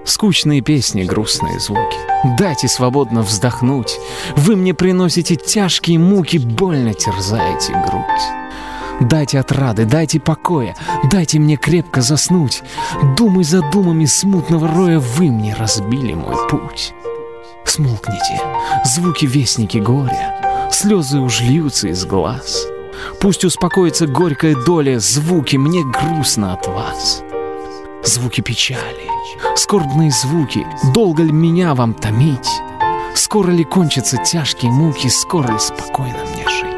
Скучные песни, грустные звуки. Дайте свободно вздохнуть. Вы мне приносите тяжкие муки, больно терзаете грудь. Дайте отрады, дайте покоя, дайте мне крепко заснуть. Думы за думами смутного роя вы мне разбили мой путь. Смолкните, звуки-вестники горя, слезы уж льются из глаз. Пусть успокоится горькая доля, звуки, мне грустно от вас. Звуки печали, скорбные звуки, долго ли меня вам томить? Скоро ли кончатся тяжкие муки, скоро ли спокойно мне жить?